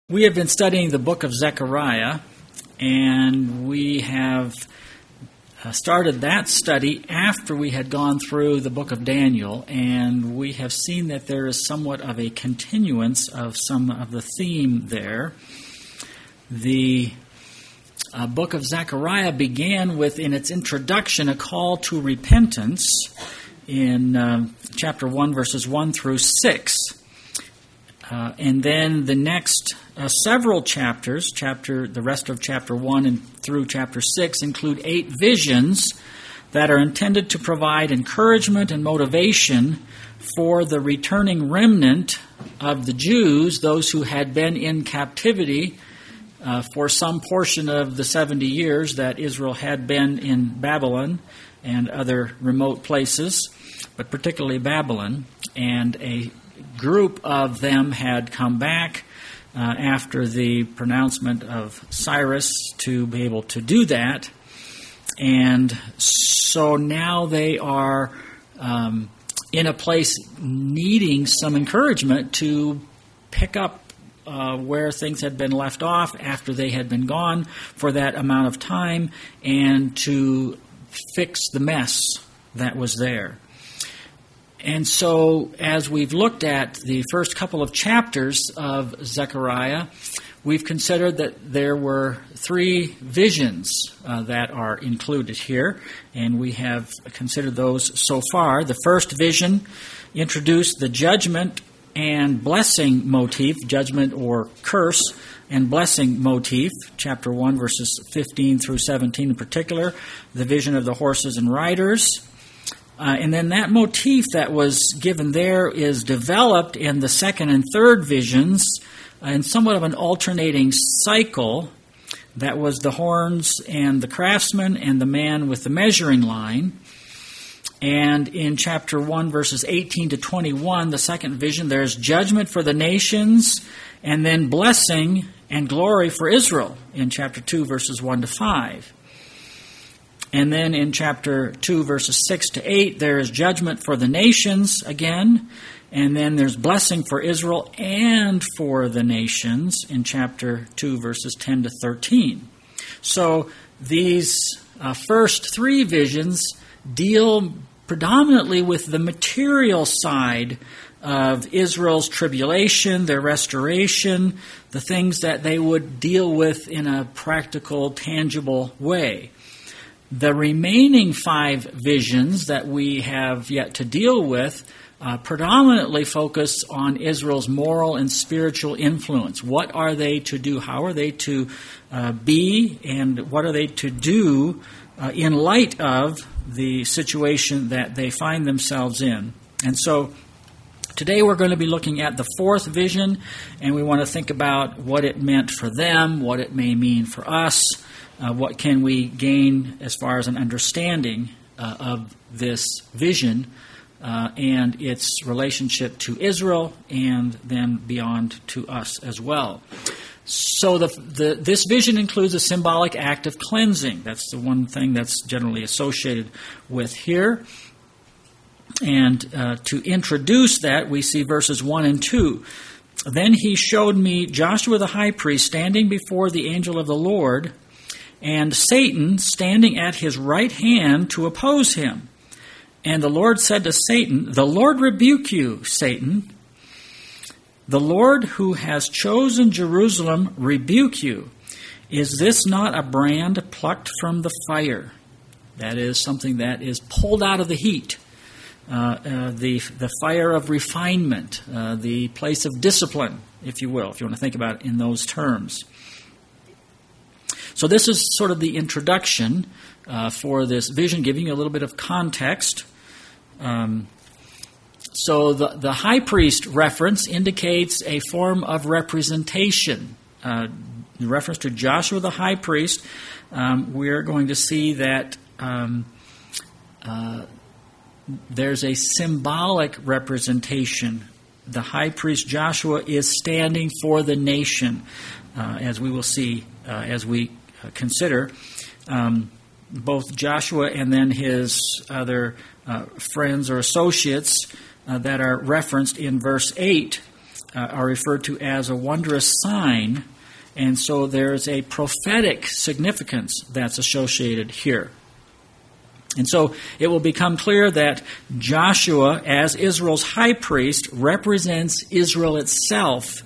We have been studying the book of Zechariah, and we have started that study after we had gone through the book of Daniel, and we have seen that there is somewhat of a continuance of some of the theme there. The book of Zechariah began with, in its introduction, a call to repentance in chapter 1, verses 1 through 6. And then the next several chapters, the rest of chapter 1 and through chapter 6, include 8 visions that are intended to provide encouragement and motivation for the returning remnant of the Jews, those who had been in captivity for some portion of the 70 years that Israel had been in Babylon and other remote places, but particularly Babylon. And a group of them had come back after the pronouncement of Cyrus to be able to do that. And so now they are in a place needing some encouragement to pick up where things had been left off after they had been gone for that amount of time and to fix the mess that was there. And so, as we've looked at the first couple of chapters of Zechariah, we've considered that there were 3 visions that are included here, and we have considered those so far. The first vision introduced the judgment and blessing motif, judgment or curse and blessing motif, chapter 1, verses 15 through 17 in particular, the vision of the horses and riders. And then that motif that was given there is developed in the second and third visions in somewhat of an alternating cycle. That was the horns and the craftsman and the man with the measuring line. And in chapter 1, verses 18 to 21, the second vision, there's judgment for the nations and then blessing and glory for Israel in chapter 2, verses 1 to 5. And then in chapter 2, verses 6 to 8, there is judgment for the nations again. And then there's blessing for Israel and for the nations in chapter 2, verses 10 to 13. So these first 3 visions deal predominantly with the material side of Israel's tribulation, their restoration, the things that they would deal with in a practical, tangible way. The remaining 5 visions that we have yet to deal with predominantly focus on Israel's moral and spiritual influence. What are they to do? How are they to be? And what are they to do in light of the situation that they find themselves in? And so today we're going to be looking at the 4th vision, and we want to think about what it meant for them, what it may mean for us. What can we gain as far as an understanding of this vision and its relationship to Israel and then beyond to us as well. So this vision includes a symbolic act of cleansing. That's the one thing that's generally associated with here. And to introduce that, we see verses 1 and 2. Then he showed me Joshua the high priest standing before the angel of the Lord, and Satan standing at his right hand to oppose him. And the Lord said to Satan, "The Lord rebuke you, Satan. The Lord who has chosen Jerusalem rebuke you. Is this not a brand plucked from the fire?" That is something that is pulled out of the heat. The fire of refinement, the place of discipline, if you will, if you want to think about it in those terms. So this is sort of the introduction for this vision, giving you a little bit of context. So the high priest reference indicates a form of representation. In reference to Joshua the high priest, we're going to see that there's a symbolic representation. The high priest Joshua is standing for the nation, as we will see as we consider both Joshua and then his other friends or associates that are referenced in verse 8 are referred to as a wondrous sign, and so there's a prophetic significance that's associated here. And so it will become clear that Joshua, as Israel's high priest, represents Israel itself,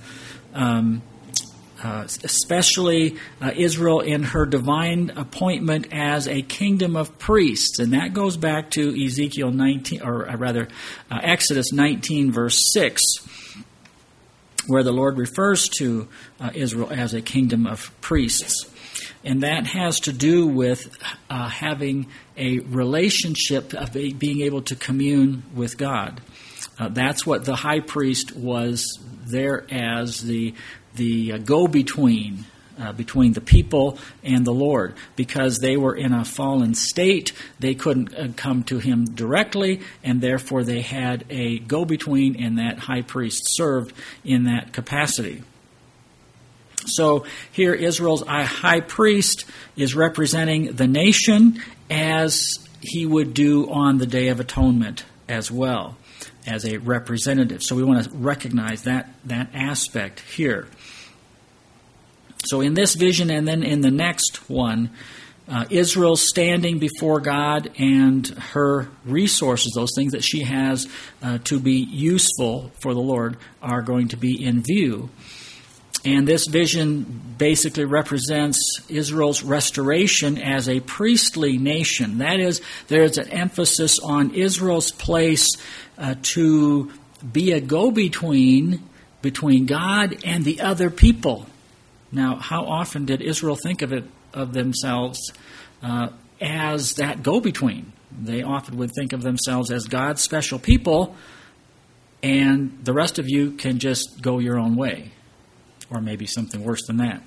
especially Israel in her divine appointment as a kingdom of priests. And that goes back to Ezekiel 19, or rather Exodus 19, verse 6, where the Lord refers to Israel as a kingdom of priests. And that has to do with having a relationship, of being able to commune with God. That's what the high priest was there as, the go-between between the people and the Lord. Because they were in a fallen state, they couldn't come to him directly, and therefore they had a go-between, and that high priest served in that capacity. So here Israel's high priest is representing the nation as he would do on the Day of Atonement as well, as a representative. So we want to recognize that aspect here. So in this vision and then in the next one, Israel's standing before God and her resources, those things that she has to be useful for the Lord, are going to be in view. And this vision basically represents Israel's restoration as a priestly nation. That is, there's an emphasis on Israel's place to be a go-between between God and the other people. Now, how often did Israel think of themselves as that go-between? They often would think of themselves as God's special people, and the rest of you can just go your own way. Or maybe something worse than that.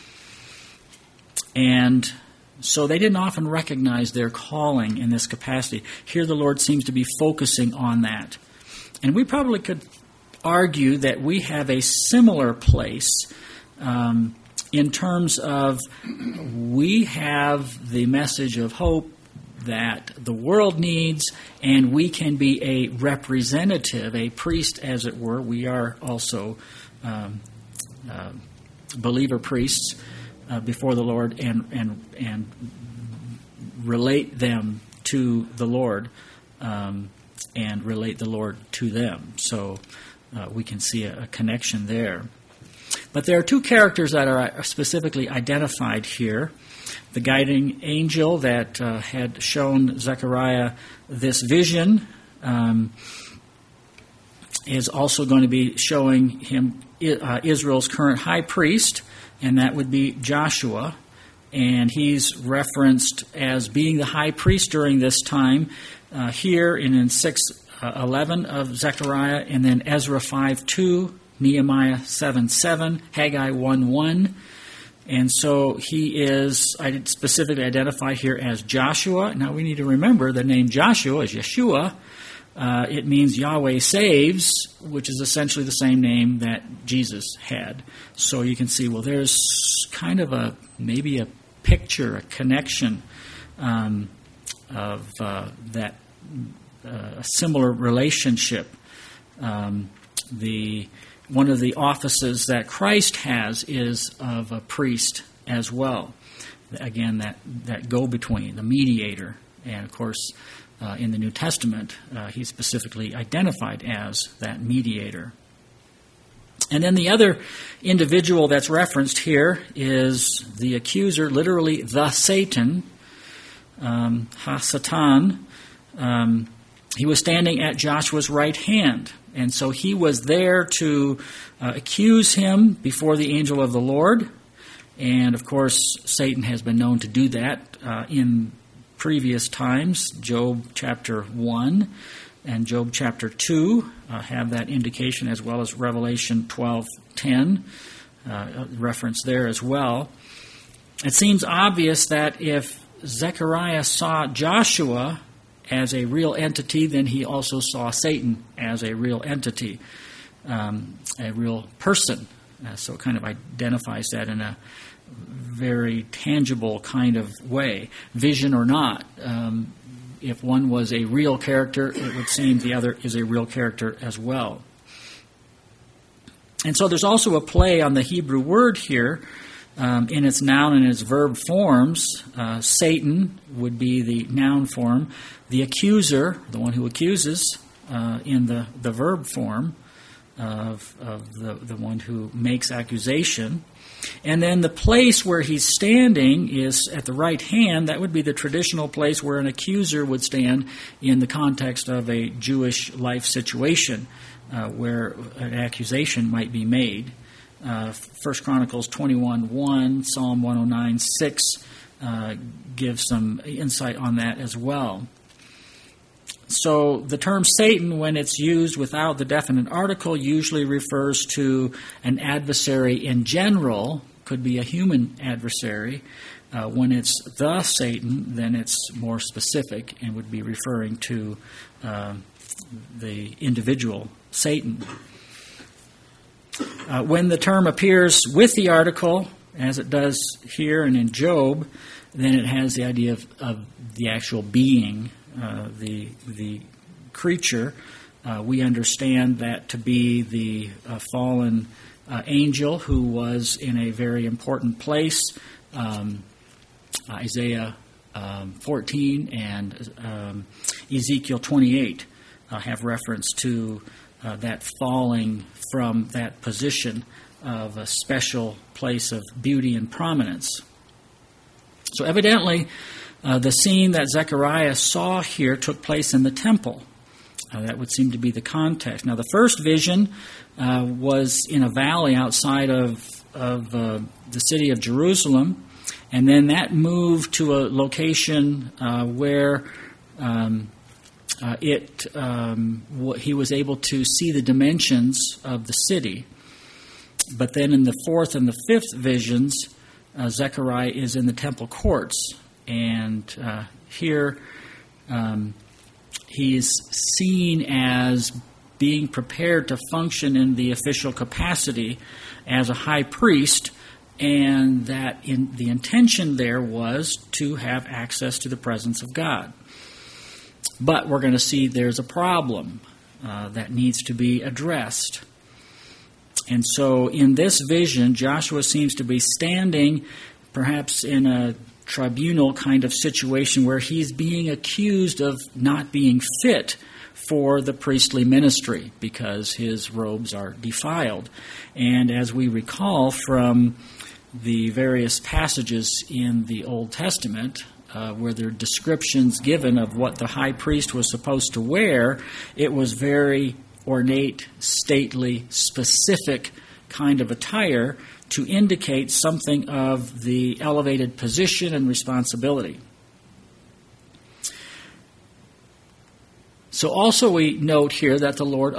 And so they didn't often recognize their calling in this capacity. Here the Lord seems to be focusing on that. And we probably could argue that we have a similar place in terms of we have the message of hope that the world needs, and we can be a representative, a priest as it were. We are also believer priests before the Lord and relate them to the Lord and relate the Lord to them. So we can see a connection there. But there are two characters that are specifically identified here. The guiding angel that had shown Zechariah this vision is also going to be showing him Israel's current high priest, and that would be Joshua. And he's referenced as being the high priest during this time here in 6:11 of Zechariah, and then Ezra 5:2, Nehemiah 7:7, Haggai 1:1. And so he is specifically identified here as Joshua. Now we need to remember the name Joshua is Yeshua. It means Yahweh saves, which is essentially the same name that Jesus had. So you can see, well, there's kind of maybe a picture, a connection of that a similar relationship. One of the offices that Christ has is of a priest as well. Again, that go-between, the mediator. And of course, in the New Testament, he's specifically identified as that mediator. And then the other individual that's referenced here is the accuser, literally the Satan, Ha-Satan. He was standing at Joshua's right hand. And so he was there to accuse him before the angel of the Lord. And of course, Satan has been known to do that in previous times. Job chapter 1 and Job chapter 2 have that indication, as well as Revelation 12:10, reference there as well. It seems obvious that if Zechariah saw Joshua as a real entity, then he also saw Satan as a real entity, a real person. So it kind of identifies that in a very tangible kind of way, vision or not. If one was a real character, it would seem the other is a real character as well. And so there's also a play on the Hebrew word here in its noun and its verb forms. Satan would be the noun form. The accuser, the one who accuses, in the verb form of the one who makes accusation. And then the place where he's standing is at the right hand. That would be the traditional place where an accuser would stand in the context of a Jewish life situation where an accusation might be made. 1 Chronicles 21:1, Psalm 109:6 give some insight on that as well. So the term Satan, when it's used without the definite article, usually refers to an adversary in general, could be a human adversary. When it's the Satan, then it's more specific and would be referring to the individual Satan. When the term appears with the article, as it does here and in Job, then it has the idea of the actual being, the creature. We understand that to be the fallen angel who was in a very important place. Isaiah 14 and Ezekiel 28 have reference to that falling from that position of a special place of beauty and prominence. So evidently, the scene that Zechariah saw here took place in the temple. That would seem to be the context. Now, the first vision was in a valley outside of the city of Jerusalem, and then that moved to a location where he was able to see the dimensions of the city. But then in the fourth and the fifth visions, Zechariah is in the temple courts. And here he is seen as being prepared to function in the official capacity as a high priest, and that the intention there was to have access to the presence of God. But we're going to see there's a problem that needs to be addressed. And so in this vision, Joshua seems to be standing perhaps in a tribunal kind of situation where he's being accused of not being fit for the priestly ministry because his robes are defiled. And as we recall from the various passages in the Old Testament, where there are descriptions given of what the high priest was supposed to wear, it was very ornate, stately, specific kind of attire to indicate something of the elevated position and responsibility. So also we note here that the Lord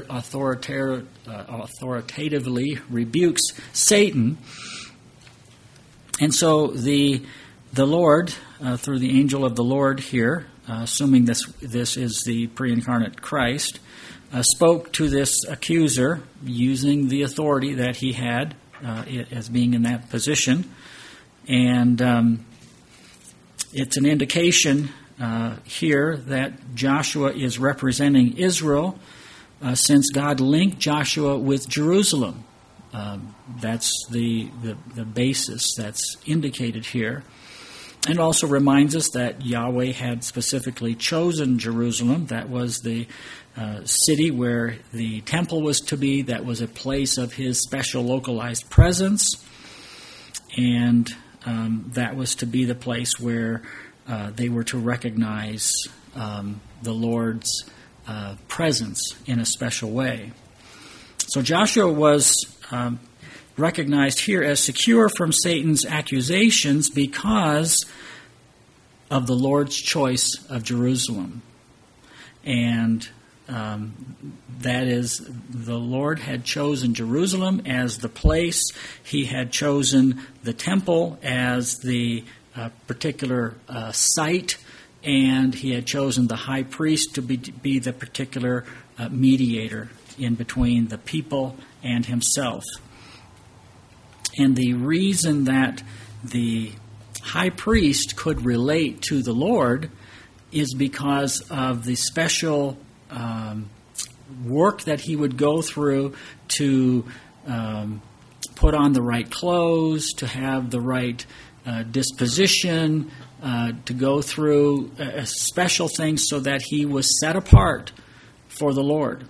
authoritatively rebukes Satan. And so the Lord, through the angel of the Lord here, assuming this is the pre-incarnate Christ, spoke to this accuser using the authority that he had as being in that position. And it's an indication here that Joshua is representing Israel since God linked Joshua with Jerusalem. That's the basis that's indicated here. And also reminds us that Yahweh had specifically chosen Jerusalem. That was the city where the temple was to be. That was a place of his special localized presence. And that was to be the place where they were to recognize the Lord's presence in a special way. So Joshua was recognized here as secure from Satan's accusations because of the Lord's choice of Jerusalem. And that is, the Lord had chosen Jerusalem as the place. He had chosen the temple as the particular site, and he had chosen the high priest to be the particular mediator in between the people and himself. And the reason that the high priest could relate to the Lord is because of the special work that he would go through to put on the right clothes, to have the right disposition, to go through special things so that he was set apart for the Lord.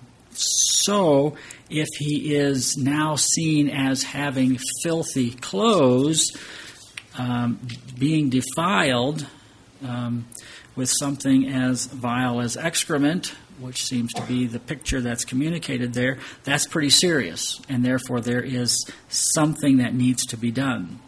So, if he is now seen as having filthy clothes, being defiled with something as vile as excrement, which seems to be the picture that's communicated there, that's pretty serious, and therefore there is something that needs to be done.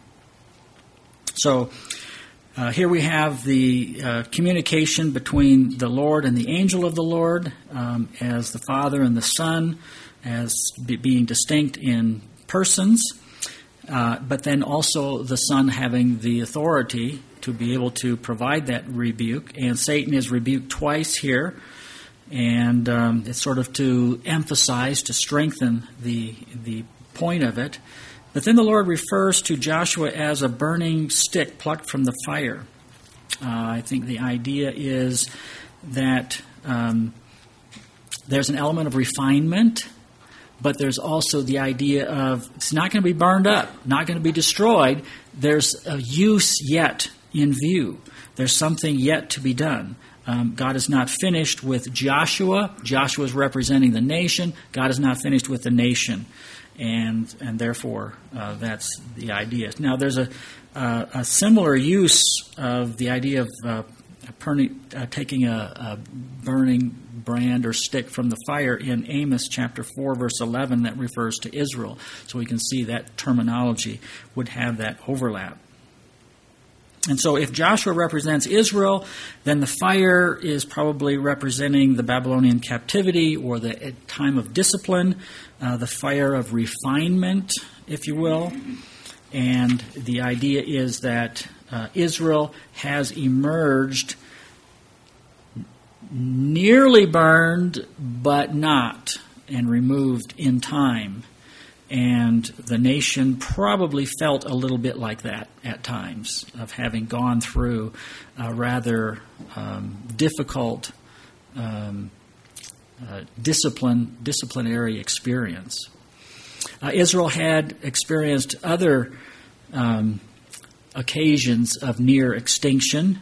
So, here we have the communication between the Lord and the angel of the Lord, as the Father and the Son, as being distinct in persons, but then also the Son having the authority to be able to provide that rebuke. And Satan is rebuked twice here, and it's sort of to emphasize, to strengthen the point of it. But then the Lord refers to Joshua as a burning stick plucked from the fire. I think the idea is that there's an element of refinement, but there's also the idea of it's not going to be burned up, not going to be destroyed. There's a use yet in view. There's something yet to be done. God is not finished with Joshua. Joshua is representing the nation. God is not finished with the nation. And therefore, that's the idea. Now, there's a similar use of the idea of taking a burning brand or stick from the fire in Amos chapter 4, verse 11, that refers to Israel. So we can see that terminology would have that overlap. And so if Joshua represents Israel, then the fire is probably representing the Babylonian captivity or the time of discipline, the fire of refinement, if you will. And the idea is that Israel has emerged nearly burned, but not, and removed in time. And the nation probably felt a little bit like that at times, of having gone through a rather difficult disciplinary experience. Israel had experienced other occasions of near extinction.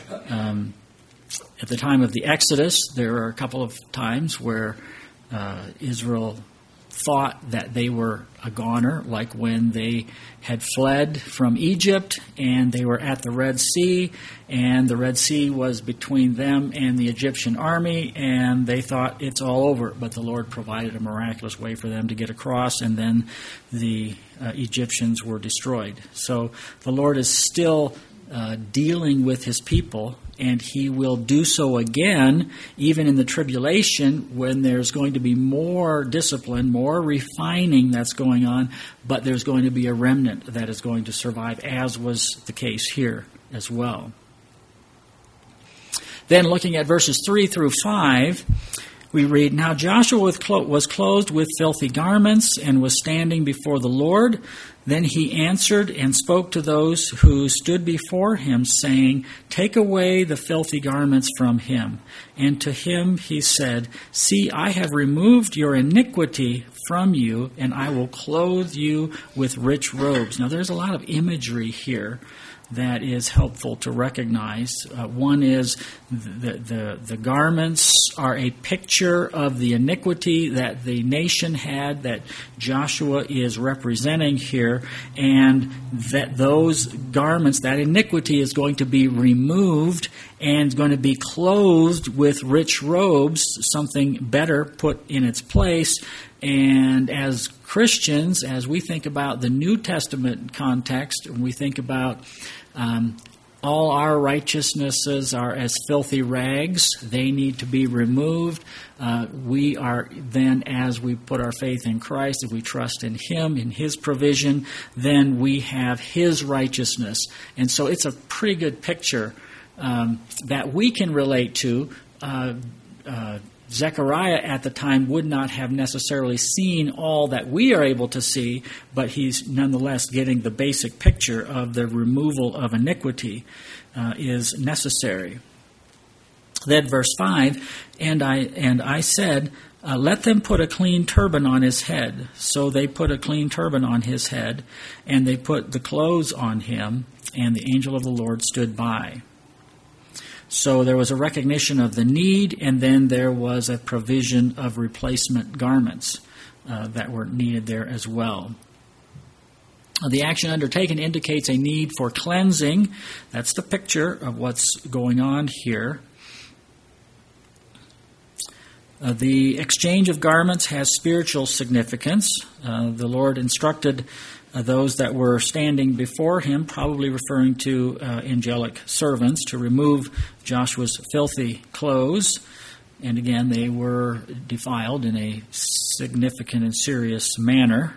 At the time of the Exodus, there were a couple of times where Israel thought that they were a goner, like when they had fled from Egypt and they were at the Red Sea, and the Red Sea was between them and the Egyptian army, and they thought it's all over, but the Lord provided a miraculous way for them to get across, and then the Egyptians were destroyed. So the Lord is still dealing with his people, and he will do so again, even in the tribulation, when there's going to be more discipline, more refining that's going on, but there's going to be a remnant that is going to survive, as was the case here as well. Then looking at verses 3 through 5, we read, "Now Joshua was clothed with filthy garments and was standing before the Lord. Then he answered and spoke to those who stood before him, saying, 'Take away the filthy garments from him.' And to him he said, 'See, I have removed your iniquity from you, and I will clothe you with rich robes.'" Now there's a lot of imagery here that is helpful to recognize. One is the garments are a picture of the iniquity that the nation had, that Joshua is representing here, and that those garments, that iniquity, is going to be removed and going to be clothed with rich robes, something better put in its place. And as Christians, as we think about the New Testament context, and we think about all our righteousnesses are as filthy rags, they need to be removed. We are then, as we put our faith in Christ, if we trust in him, in his provision, then we have his righteousness. And so it's a pretty good picture that we can relate to. Zechariah at the time would not have necessarily seen all that we are able to see, but he's nonetheless getting the basic picture of the removal of iniquity is necessary. Then verse 5, and I said, let them put a clean turban on his head. So they put a clean turban on his head, and they put the clothes on him, and the angel of the Lord stood by. So there was a recognition of the need, and then there was a provision of replacement garments that were needed there as well. The action undertaken indicates a need for cleansing. That's the picture of what's going on here. The exchange of garments has spiritual significance. The Lord instructed those that were standing before him, probably referring to angelic servants, to remove Joshua's filthy clothes. And again, they were defiled in a significant and serious manner.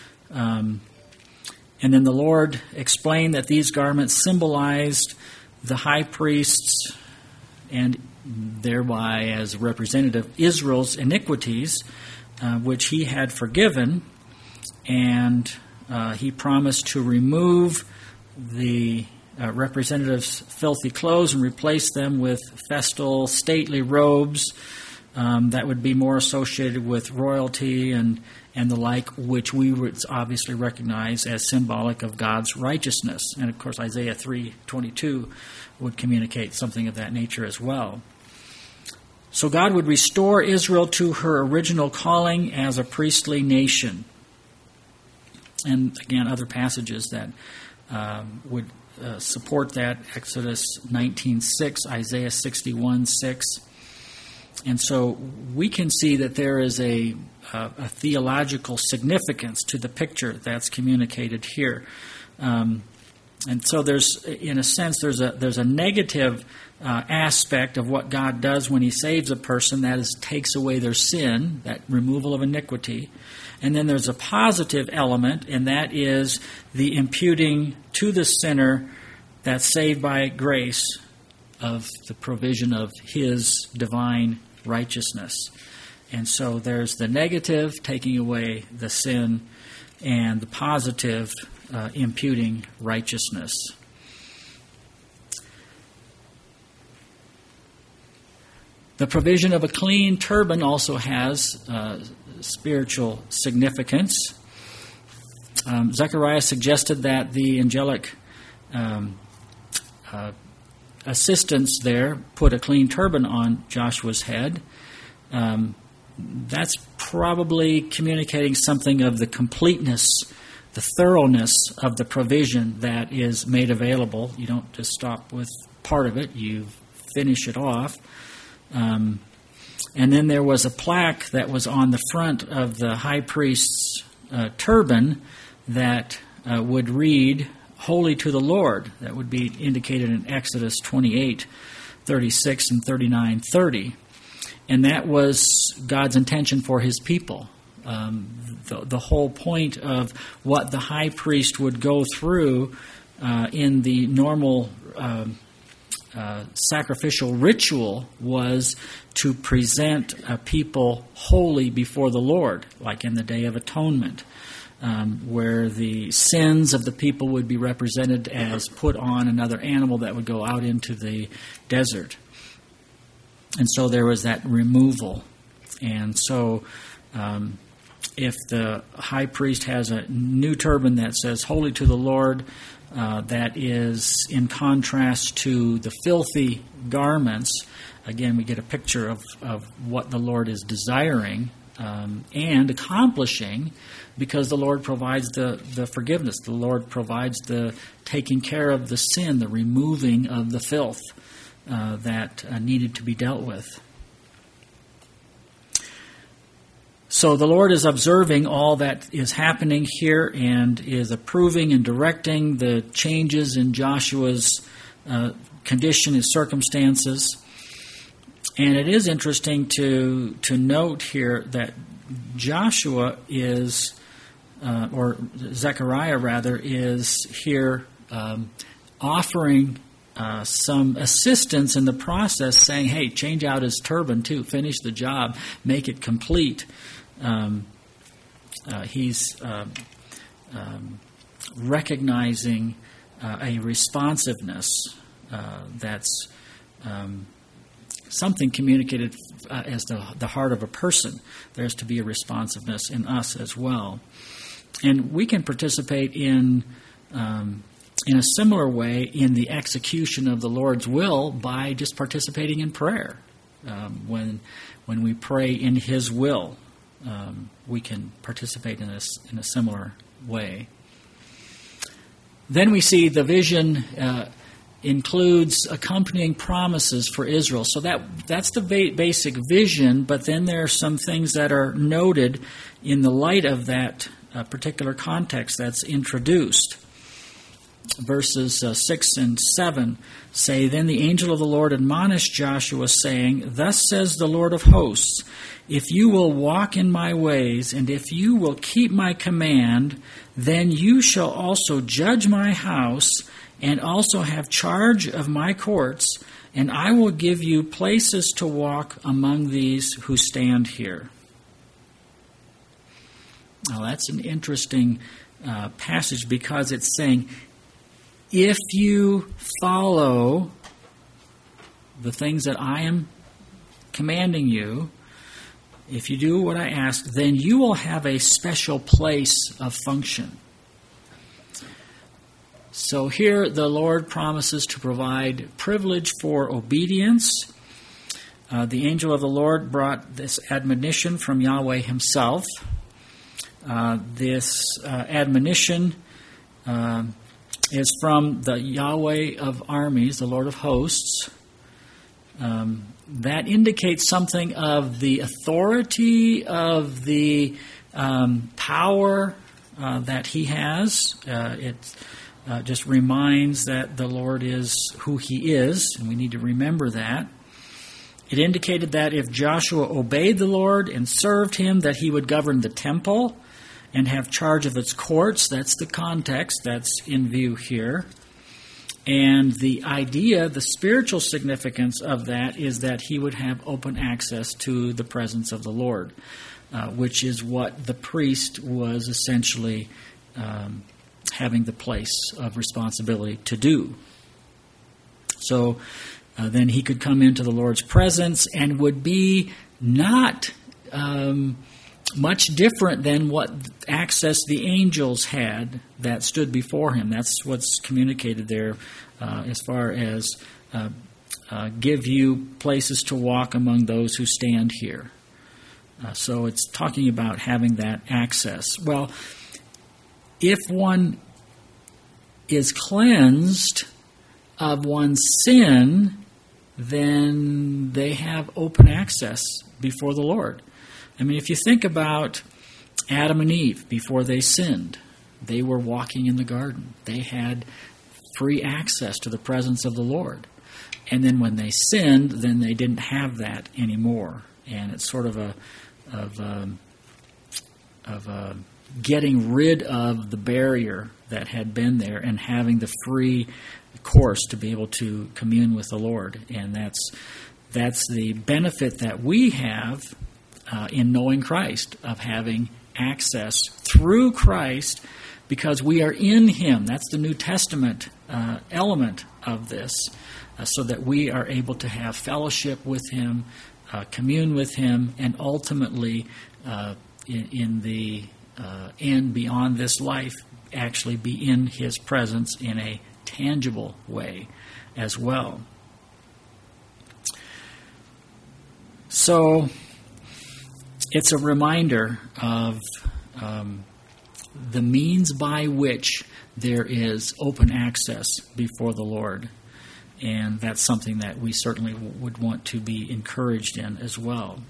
And then the Lord explained that these garments symbolized the high priest's, and thereby as representative, Israel's iniquities, which he had forgiven, and he promised to remove the representative's filthy clothes and replace them with festal, stately robes that would be more associated with royalty and the like, which we would obviously recognize as symbolic of God's righteousness. And of course, Isaiah 3:22 would communicate something of that nature as well. So God would restore Israel to her original calling as a priestly nation. And again, other passages that would support that: Exodus 19:6, Isaiah 61:6. And so we can see that there is a theological significance to the picture that's communicated here. And so there's, in a sense, there's a negative aspect of what God does when he saves a person, that is, takes away their sin, that removal of iniquity. And then there's a positive element, and that is the imputing to the sinner that's saved by grace of the provision of his divine righteousness. And so there's the negative, taking away the sin, and the positive, imputing righteousness. The provision of a clean turban also has spiritual significance. Zechariah suggested that the angelic assistants there put a clean turban on Joshua's head. That's probably communicating something of the completeness, the thoroughness of the provision that is made available. You don't just stop with part of it, you finish it off. And then there was a plaque that was on the front of the high priest's turban that would read, "Holy to the Lord." That would be indicated in Exodus 28:36 and 39:30. And that was God's intention for his people. The whole point of what the high priest would go through in the normal sacrificial ritual was to present a people holy before the Lord, like in the Day of Atonement, where the sins of the people would be represented as put on another animal that would go out into the desert. And so there was that removal. And so if the high priest has a new turban that says, "Holy to the Lord," that is in contrast to the filthy garments, again, we get a picture of what the Lord is desiring and accomplishing, because the Lord provides the forgiveness. The Lord provides the taking care of the sin, the removing of the filth that needed to be dealt with. So the Lord is observing all that is happening here and is approving and directing the changes in Joshua's condition, his circumstances. And it is interesting to note here that Joshua is, or Zechariah rather, is here offering some assistance in the process, saying, "Hey, change out his turban too, finish the job, make it complete." He's recognizing a responsiveness that's something communicated as the heart of a person. There's to be a responsiveness in us as well. And we can participate in a similar way in the execution of the Lord's will by just participating in prayer. When we pray in His will, we can participate in a similar way. Then we see the vision includes accompanying promises for Israel. So that's the basic vision, but then there are some things that are noted in the light of that particular context that's introduced. Verses 6 and 7 say, "Then the angel of the Lord admonished Joshua, saying, Thus says the Lord of hosts, if you will walk in my ways, and if you will keep my command, then you shall also judge my house, and also have charge of my courts, and I will give you places to walk among these who stand here." Now that's an interesting passage, because it's saying, if you follow the things that I am commanding you, if you do what I ask, then you will have a special place of function. So here the Lord promises to provide privilege for obedience. The angel of the Lord brought this admonition from Yahweh Himself. This admonition is from the Yahweh of armies, the Lord of hosts. That indicates something of the authority, of the power that He has. It just reminds that the Lord is who He is, and we need to remember that. It indicated that if Joshua obeyed the Lord and served Him, that he would govern the temple and have charge of its courts. That's the context that's in view here. And the idea, the spiritual significance of that is that he would have open access to the presence of the Lord, which is what the priest was essentially having the place of responsibility to do. So then he could come into the Lord's presence and would be not much different than what access the angels had that stood before him. That's what's communicated there as far as give you places to walk among those who stand here. So it's talking about having that access. Well, if one is cleansed of one's sin, then they have open access before the Lord. I mean, if you think about Adam and Eve before they sinned, they were walking in the garden. They had free access to the presence of the Lord. And then when they sinned, then they didn't have that anymore. And it's sort of a getting rid of the barrier that had been there and having the free course to be able to commune with the Lord. And that's the benefit that we have in knowing Christ, of having access through Christ, because we are in Him. That's the New Testament element of this, so that we are able to have fellowship with Him, commune with Him, and ultimately in the end, beyond this life, actually be in His presence in a tangible way as well. So it's a reminder of the means by which there is open access before the Lord. And that's something that we certainly would want to be encouraged in as well.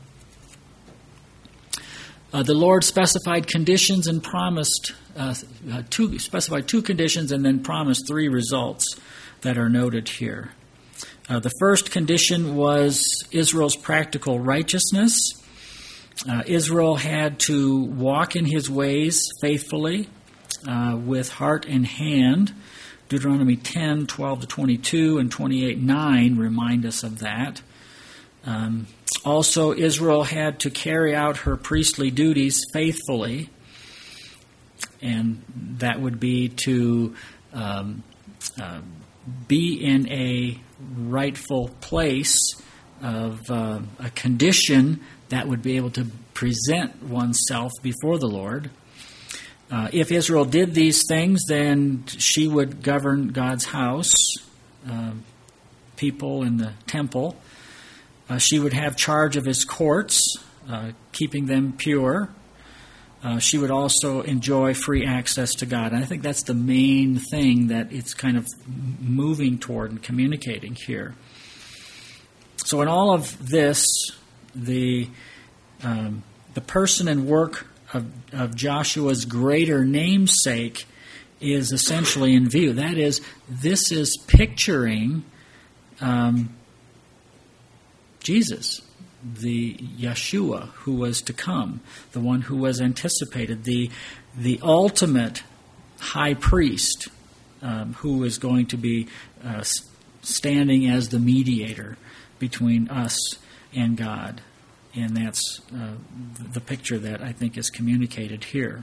The Lord specified conditions and promised specified two conditions and then promised three results that are noted here. The first condition was Israel's practical righteousness. Israel had to walk in His ways faithfully with heart and hand. Deuteronomy 10, 12 to 22 and 28, 9 remind us of that. Also, Israel had to carry out her priestly duties faithfully, and that would be to be in a rightful place of a condition that would be able to present oneself before the Lord. If Israel did these things, then she would govern God's house, people in the temple. She would have charge of his courts, keeping them pure. She would also enjoy free access to God. And I think that's the main thing that it's kind of moving toward and communicating here. So in all of this, the person and work of Joshua's greater namesake is essentially in view. That is, this is picturing Jesus, the Yeshua who was to come, the one who was anticipated, the ultimate high priest who is going to be standing as the mediator between us and God. And that's the picture that I think is communicated here.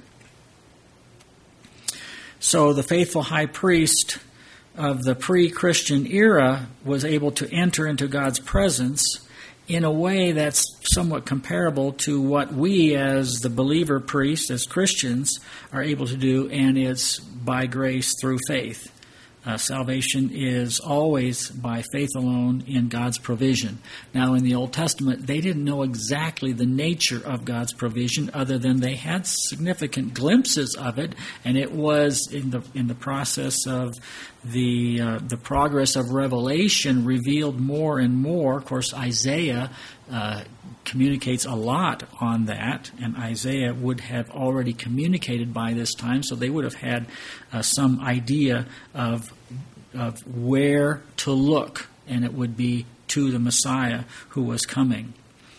So the faithful high priest of the pre-Christian era was able to enter into God's presence in a way that's somewhat comparable to what we as the believer priest, as Christians, are able to do, and it's by grace through faith. Salvation is always by faith alone in God's provision. Now, in the Old Testament, they didn't know exactly the nature of God's provision, other than they had significant glimpses of it, and it was in the process of the progress of revelation revealed more and more. Of course, Isaiah communicates a lot on that, and Isaiah would have already communicated by this time, so they would have had some idea of where to look, and it would be to the Messiah who was coming.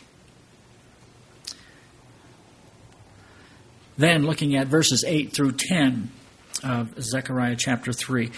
Then, looking at verses 8 through 10 of Zechariah chapter 3,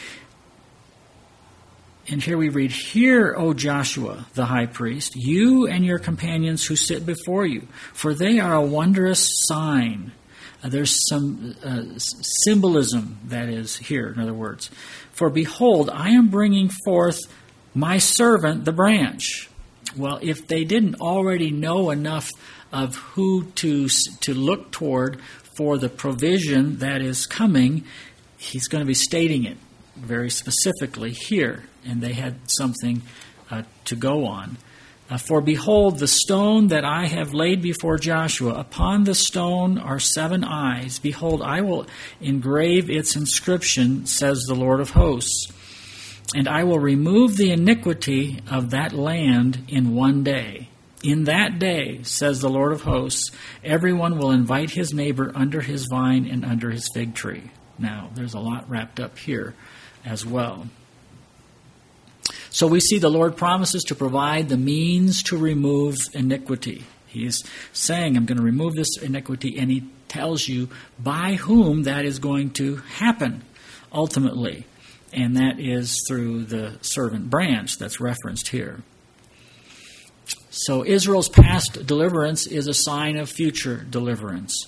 and here we read, "Hear, O Joshua, the high priest, you and your companions who sit before you, for they are a wondrous sign." There's some symbolism that is here, in other words. "For behold, I am bringing forth my servant, the branch." Well, if they didn't already know enough of who to look toward for the provision that is coming, he's going to be stating it very specifically here, and they had something to go on. "For behold, the stone that I have laid before Joshua, upon the stone are 7 eyes. Behold, I will engrave its inscription, says the Lord of hosts. And I will remove the iniquity of that land in one day. In that day, says the Lord of hosts, everyone will invite his neighbor under his vine and under his fig tree." Now, there's a lot wrapped up here as well. So we see the Lord promises to provide the means to remove iniquity. He's saying, I'm going to remove this iniquity, and he tells you by whom that is going to happen ultimately. And that is through the servant branch that's referenced here. So Israel's past deliverance is a sign of future deliverance.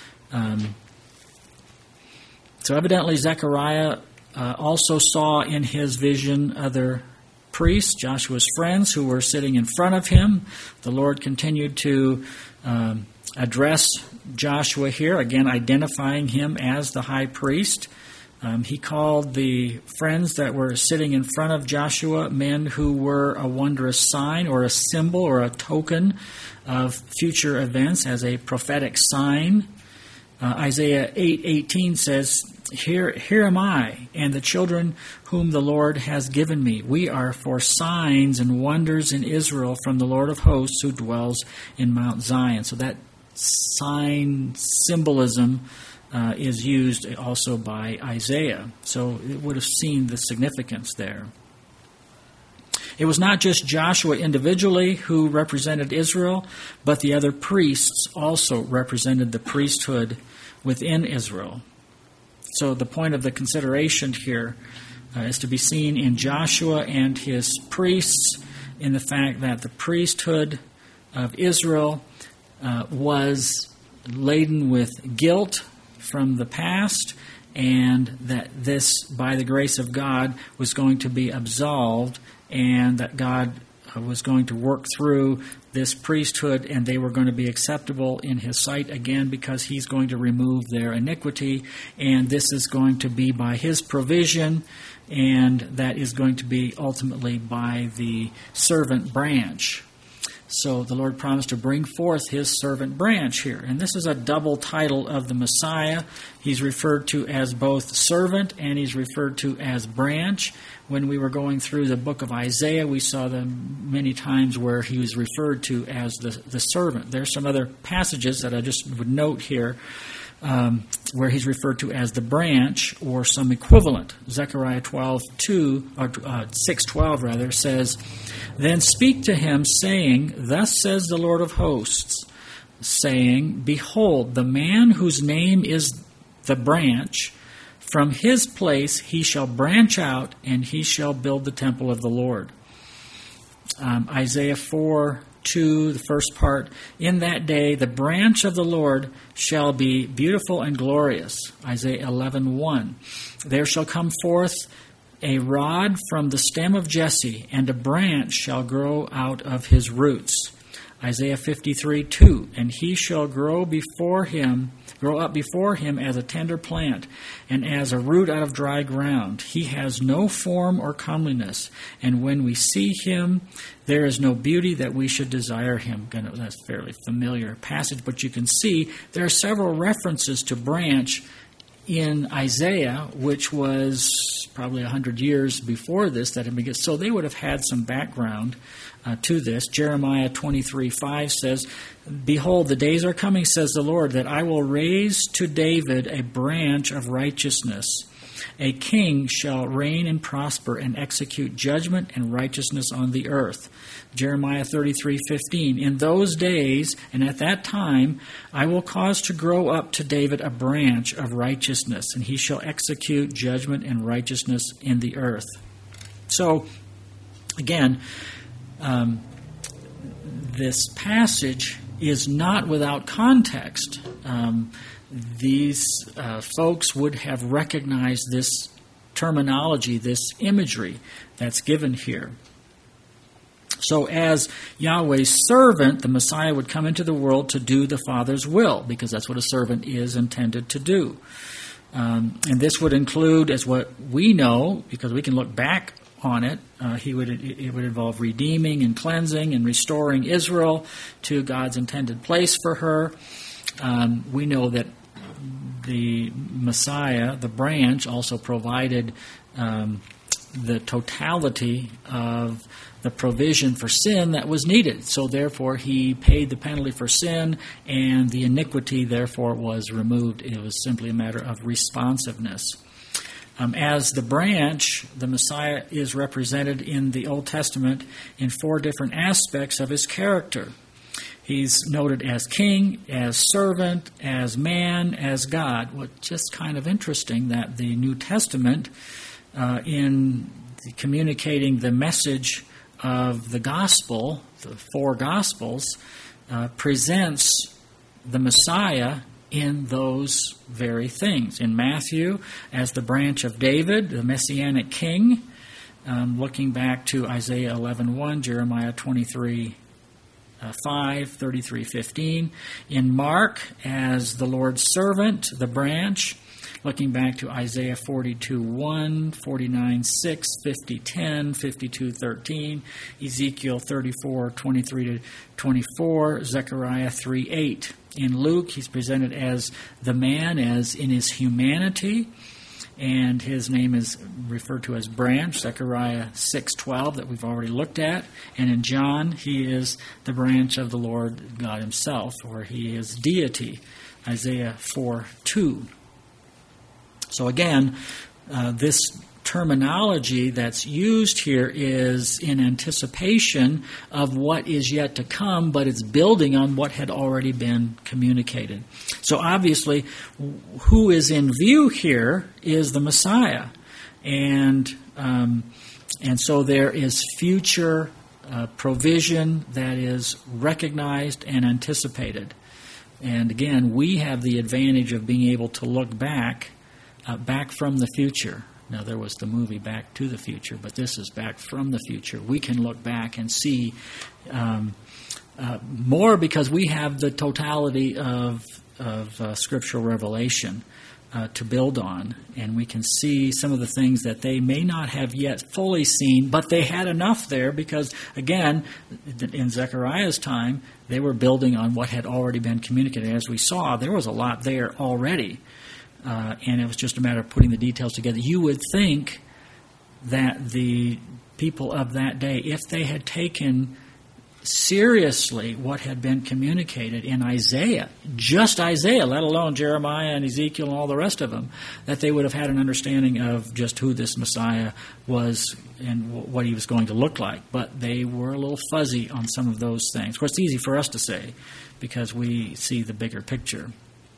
So evidently Zechariah also saw in his vision other priests, Joshua's friends, who were sitting in front of him. The Lord continued to address Joshua here, again identifying him as the high priest. He called the friends that were sitting in front of Joshua men who were a wondrous sign or a symbol or a token of future events as a prophetic sign. Isaiah 8:18 says, Here am I, and the children whom the Lord has given me. We are for signs and wonders in Israel from the Lord of hosts who dwells in Mount Zion. So that sign symbolism is used also by Isaiah. So it would have seen the significance there. It was not just Joshua individually who represented Israel, but the other priests also represented the priesthood within Israel. So the point of the consideration here is to be seen in Joshua and his priests in the fact that the priesthood of Israel was laden with guilt from the past, and that this, by the grace of God, was going to be absolved, and that God was going to work through this priesthood, and they were going to be acceptable in his sight again because he's going to remove their iniquity, and this is going to be by his provision, and that is going to be ultimately by the servant branch. So the Lord promised to bring forth his servant branch here. And this is a double title of the Messiah. He's referred to as both servant and he's referred to as branch. When we were going through the book of Isaiah, we saw them many times where he was referred to as the servant. There's some other passages that I just would note here where he's referred to as the branch or some equivalent. Zechariah 6:12 says, "Then speak to him, saying, Thus says the Lord of hosts, saying, Behold, the man whose name is the branch, from his place he shall branch out, and he shall build the temple of the Lord." Isaiah 4:2, the first part, "In that day the branch of the Lord shall be beautiful and glorious." Isaiah 11:1, "There shall come forth a rod from the stem of Jesse, and a branch shall grow out of his roots." Isaiah 53:2, "And he shall grow up before him as a tender plant, and as a root out of dry ground. He has no form or comeliness, and when we see him, there is no beauty that we should desire him." That's a fairly familiar passage, but you can see there are several references to branch in Isaiah, which was probably 100 years before this that it began. So they would have had some background to this. Jeremiah 23:5 says, "Behold, the days are coming, says the Lord, that I will raise to David a branch of righteousness. A king shall reign and prosper and execute judgment and righteousness on the earth." Jeremiah 33:15, "In those days and at that time I will cause to grow up to David a branch of righteousness, and he shall execute judgment and righteousness in the earth." So, again, this passage is not without context. These folks would have recognized this terminology, this imagery that's given here. So as Yahweh's servant, the Messiah would come into the world to do the Father's will, because that's what a servant is intended to do. And this would include, as what we know, because we can look back on it, it would involve redeeming and cleansing and restoring Israel to God's intended place for her. We know that the Messiah, the branch, also provided the totality of the provision for sin that was needed. So therefore he paid the penalty for sin, and the iniquity therefore was removed. It was simply a matter of responsiveness. As the branch, the Messiah is represented in the Old Testament in 4 different aspects of his character. He's noted as king, as servant, as man, as God. What's just kind of interesting that the New Testament, in communicating the message of the gospel, the 4 gospels, presents the Messiah in those very things. In Matthew, as the branch of David, the Messianic king, looking back to Isaiah 11:1, Jeremiah 23:5, 33:15. In Mark, as the Lord's servant, the branch, looking back to Isaiah 42:1, 49:6, 50:10, 52:13, Ezekiel 34:23-24, Zechariah 3:8. In Luke, he's presented as the man, as in his humanity, and his name is referred to as branch, Zechariah 6:12, that we've already looked at. And in John, he is the branch of the Lord God himself, or he is deity, Isaiah 4:2. So again, this terminology that's used here is in anticipation of what is yet to come, but it's building on what had already been communicated. So obviously, who is in view here is the Messiah, and so there is future provision that is recognized and anticipated. And again, we have the advantage of being able to look back from the future. Now, there was the movie Back to the Future, but this is Back from the Future. We can look back and see more because we have the totality of scriptural revelation to build on, and we can see some of the things that they may not have yet fully seen, but they had enough there because, again, in Zechariah's time, they were building on what had already been communicated. As we saw, there was a lot there already, and it was just a matter of putting the details together. You would think that the people of that day, if they had taken seriously what had been communicated in Isaiah, just Isaiah, let alone Jeremiah and Ezekiel and all the rest of them, that they would have had an understanding of just who this Messiah was and what he was going to look like. But they were a little fuzzy on some of those things. Of course, it's easy for us to say because we see the bigger picture.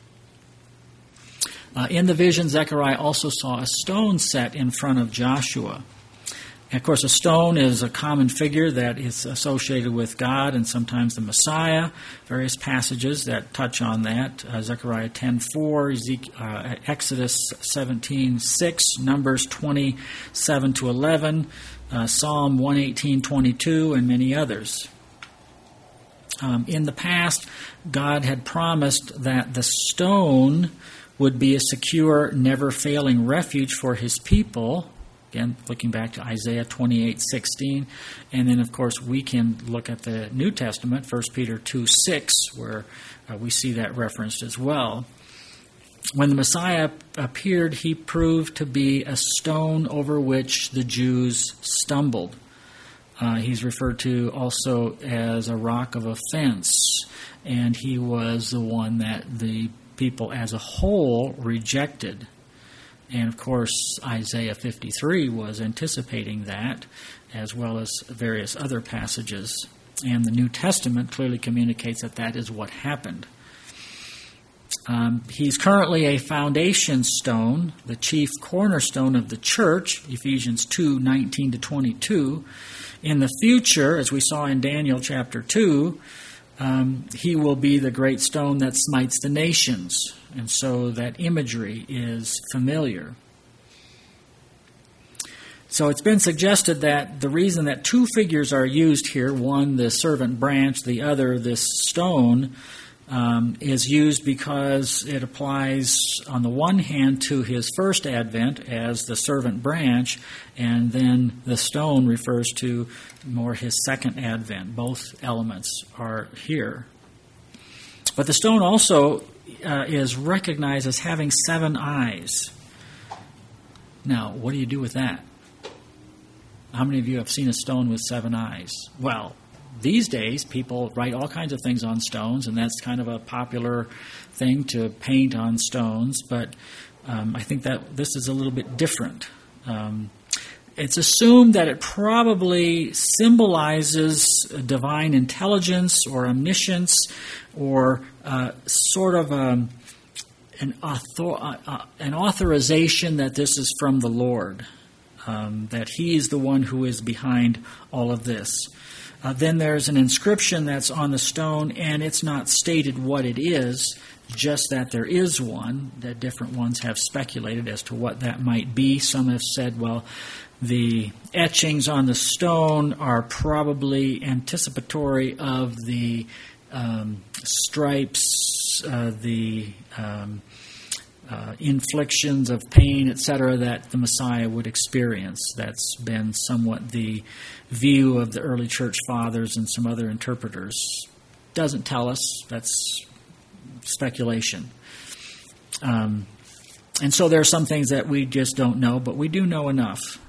In the vision, Zechariah also saw a stone set in front of Joshua. And of course, a stone is a common figure that is associated with God and sometimes the Messiah. Various passages that touch on that. Zechariah 10:4, Exodus 17:6, Numbers 27-11, Psalm 118:22, and many others. In the past, God had promised that the stone would be a secure, never-failing refuge for his people. Again, looking back to Isaiah 28:16. And then, of course, we can look at the New Testament, 1 Peter 2:6, where we see that referenced as well. When the Messiah appeared, he proved to be a stone over which the Jews stumbled. He's referred to also as a rock of offense, and he was the one that the people as a whole rejected. And, of course, Isaiah 53 was anticipating that, as well as various other passages. And the New Testament clearly communicates that that is what happened. He's currently a foundation stone, the chief cornerstone of the church, Ephesians 2:19-22. In the future, as we saw in Daniel chapter 2, he will be the great stone that smites the nations. And so that imagery is familiar. So it's been suggested that the reason that two figures are used here, one the servant branch, the other this stone, is used because it applies on the one hand to his first advent as the servant branch, and then the stone refers to more his second advent. Both elements are here. But the stone also is recognized as having 7 eyes. Now, what do you do with that? How many of you have seen a stone with 7 eyes? Well, these days, people write all kinds of things on stones, and that's kind of a popular thing to paint on stones, but I think that this is a little bit different. It's assumed that it probably symbolizes divine intelligence or omniscience or sort of an authorization that this is from the Lord, that he is the one who is behind all of this. Then there's an inscription that's on the stone, and it's not stated what it is, just that there is one, that different ones have speculated as to what that might be. Some have said, well, the etchings on the stone are probably anticipatory of the stripes, the inflictions of pain, etc., that the Messiah would experience. That's been somewhat the view of the early church fathers and some other interpreters. Doesn't tell us. That's speculation. And so there are some things that we just don't know, but we do know enough.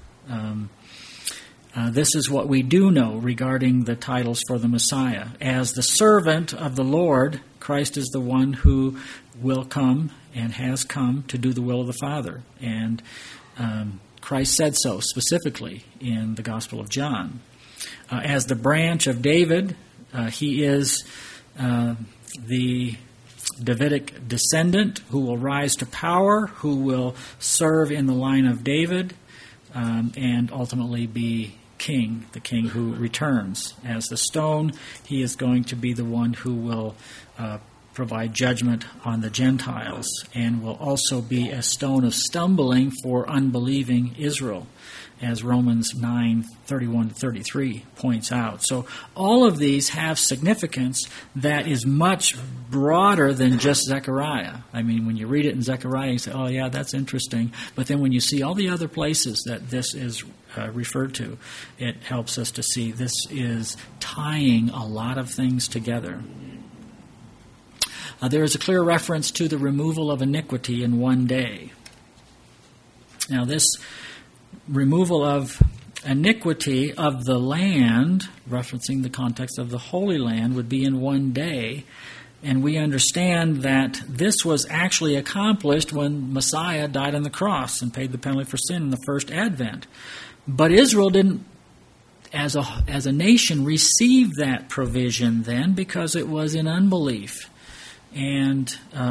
This is what we do know regarding the titles for the Messiah. As the servant of the Lord, Christ is the one who will come and has come to do the will of the Father. And Christ said so specifically in the Gospel of John. As the branch of David, he is the Davidic descendant who will rise to power, who will serve in the line of David, and ultimately be king, the king who returns. As the stone, he is going to be the one who will provide judgment on the Gentiles, and will also be a stone of stumbling for unbelieving Israel, as Romans 9:31-33 points out. So all of these have significance that is much broader than just Zechariah. I mean, when you read it in Zechariah, you say, oh yeah, that's interesting. But then when you see all the other places that this is referred to, it helps us to see this is tying a lot of things together. There is a clear reference to the removal of iniquity in one day. Now, this removal of iniquity of the land, referencing the context of the Holy Land, would be in one day. And we understand that this was actually accomplished when Messiah died on the cross and paid the penalty for sin in the first advent. But Israel didn't, as a nation, receive that provision then because it was in unbelief. And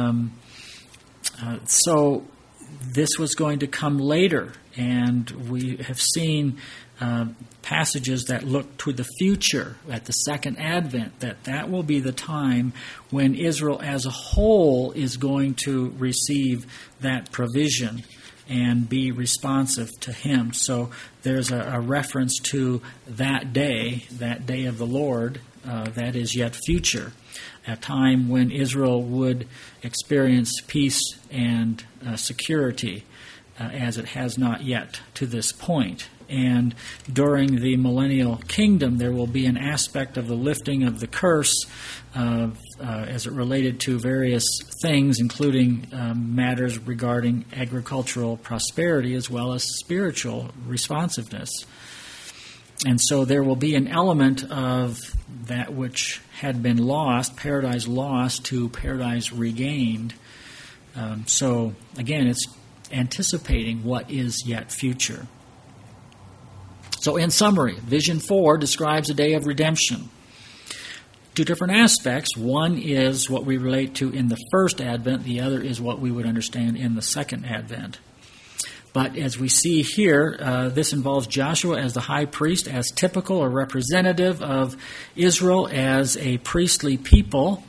so this was going to come later, and we have seen passages that look to the future at the second advent, that will be the time when Israel as a whole is going to receive that provision and be responsive to him. So there's a reference to that day of the Lord, that is yet future, a time when Israel would experience peace and security as it has not yet to this point. And during the millennial kingdom, there will be an aspect of the lifting of the curse as it related to various things, including matters regarding agricultural prosperity as well as spiritual responsiveness. And so there will be an element of that which had been lost, paradise lost, to paradise regained. So again, it's anticipating what is yet future. So in summary, Vision 4 describes a day of redemption. Two different aspects. One is what we relate to in the first advent. The other is what we would understand in the second advent. But as we see here, this involves Joshua as the high priest, as typical or representative of Israel as a priestly people.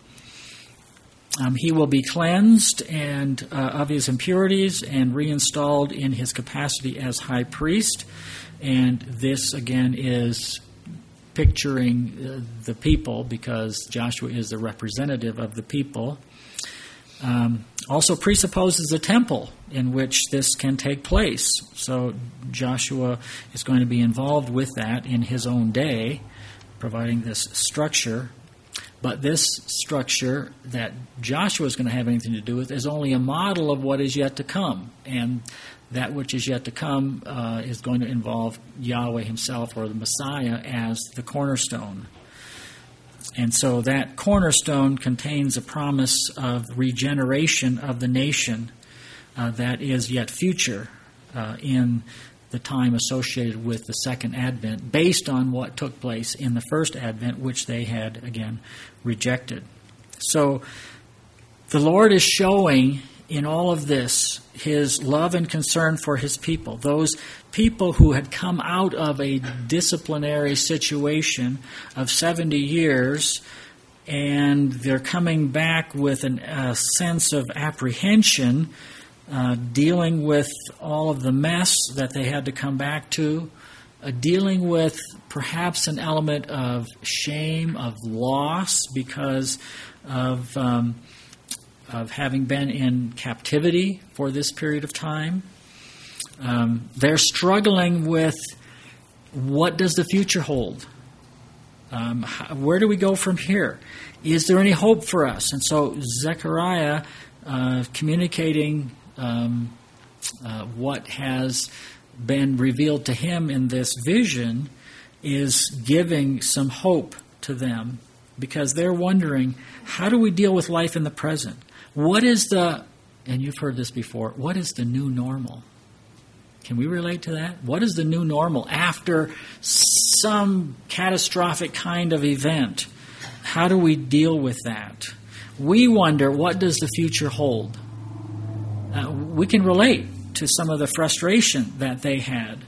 He will be cleansed and of his impurities and reinstalled in his capacity as high priest. And this, again, is picturing the people, because Joshua is the representative of the people. Also presupposes a temple in which this can take place. So Joshua is going to be involved with that in his own day, providing this structure. But this structure that Joshua is going to have anything to do with is only a model of what is yet to come. And that which is yet to come is going to involve Yahweh himself, or the Messiah, as the cornerstone. And so that cornerstone contains a promise of regeneration of the nation that is yet future in the time associated with the second advent, based on what took place in the first advent, which they had, again, rejected. So the Lord is showing in all of this his love and concern for his people, those people who had come out of a disciplinary situation of 70 years, and they're coming back with a sense of apprehension, dealing with all of the mess that they had to come back to, dealing with perhaps an element of shame, of loss because of having been in captivity for this period of time. They're struggling with, what does the future hold? Where do we go from here? Is there any hope for us? And so Zechariah, communicating what has been revealed to him in this vision, is giving some hope to them, because they're wondering, how do we deal with life in the present? What is the, and you've heard this before, what is the new normal? Can we relate to that? What is the new normal after some catastrophic kind of event? How do we deal with that? We wonder, what does the future hold? We can relate to some of the frustration that they had.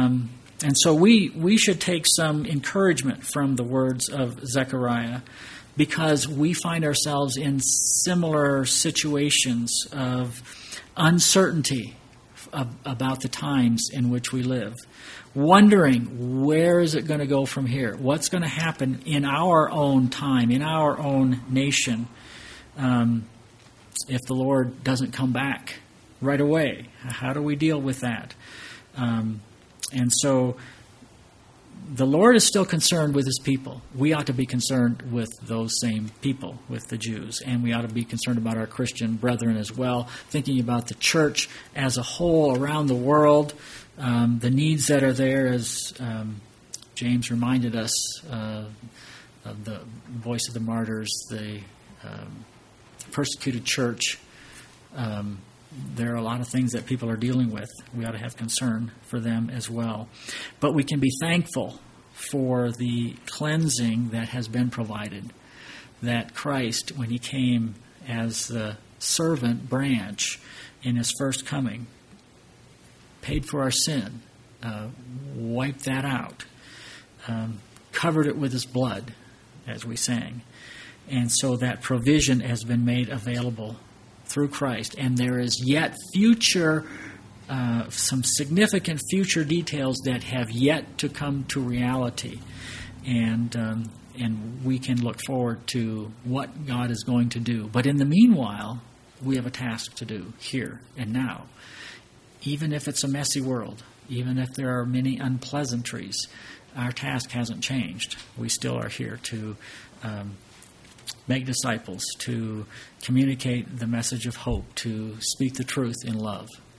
And so we should take some encouragement from the words of Zechariah, because we find ourselves in similar situations of uncertainty about the times in which we live, wondering where is it going to go from here? What's going to happen in our own time, in our own nation, if the Lord doesn't come back right away? How do we deal with that? And so the Lord is still concerned with His people. We ought to be concerned with those same people, with the Jews. And we ought to be concerned about our Christian brethren as well, thinking about the church as a whole around the world, the needs that are there, as James reminded us of the voice of the martyrs, the persecuted church. There are a lot of things that people are dealing with. We ought to have concern for them as well. But we can be thankful for the cleansing that has been provided, that Christ, when He came as the servant branch in His first coming, paid for our sin, wiped that out, covered it with His blood, as we sang. And so that provision has been made available through Christ, and there is yet some significant future details that have yet to come to reality, and we can look forward to what God is going to do. But in the meanwhile, we have a task to do here and now. Even if it's a messy world, even if there are many unpleasantries, our task hasn't changed. We still are here to make disciples, to communicate the message of hope, to speak the truth in love.